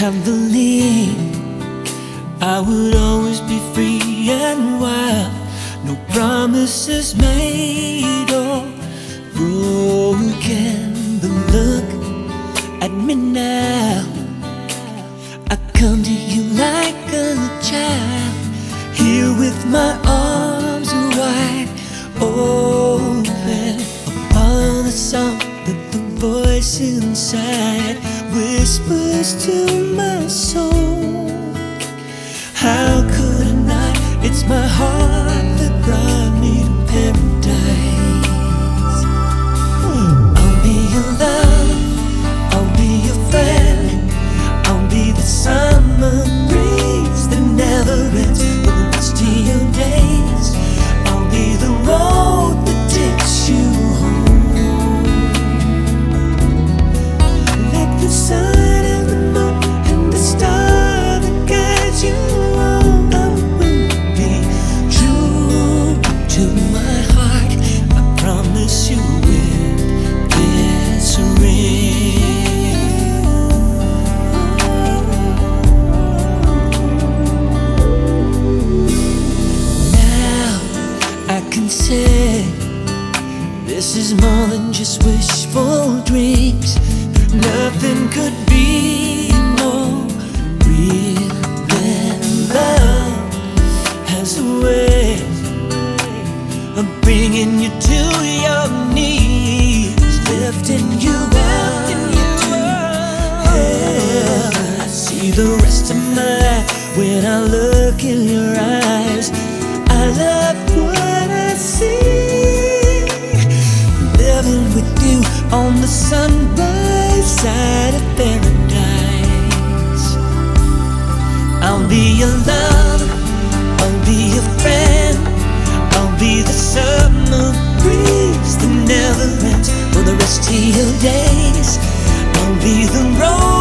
I believe I would always be free and wild. No promises made or broken. But look at me now. I come to you like a child, here with my arms wide open. Upon the song that the voice inside whispers to my soul. How could I not? It's my heart that brought me to paradise. I'll be your love, I'll be your friend, I'll be the summer breeze that never ends for the rest of your days. I'll be the road that takes you home. Like the sun and the moon and the star that guides you on, I will be true to my heart. I promise you with this ring. Now I can say this is more than just wishful dreams. Nothing could be more real than love. Has a way of bringing you to your knees, lifting you up to heaven. I see the rest of my life when I look in your eyes. I love what I see, living with you on the sunrise side of paradise. I'll be your love, I'll be your friend, I'll be the summer breeze that never ends for the rest of your days. I'll be the road